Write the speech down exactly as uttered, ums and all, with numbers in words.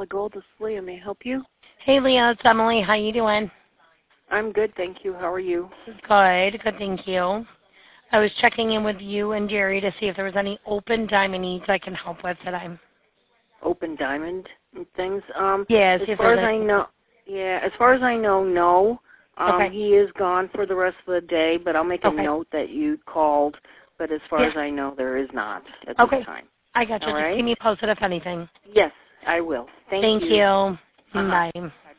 Solid Gold. This is Leah. May I help you? Hey, Leah. It's Emily. How you doing? I'm good, thank you. How are you? Good. Good, thank you. I was checking in with you and Jerry to see if there was any open diamond needs I can help with today. Open diamond and things? Um, Yeah, as see if far there's as I any. know, yeah, as far as I know, no. Um, Okay. he is gone for the rest of the day, but I'll make a Okay. note that you called. But as far Yeah. as I know, there is not at Okay. this time. I got you. All Just right? keep me posted if anything. Yes, I will. Thank, Thank you. you. Uh-huh. Bye.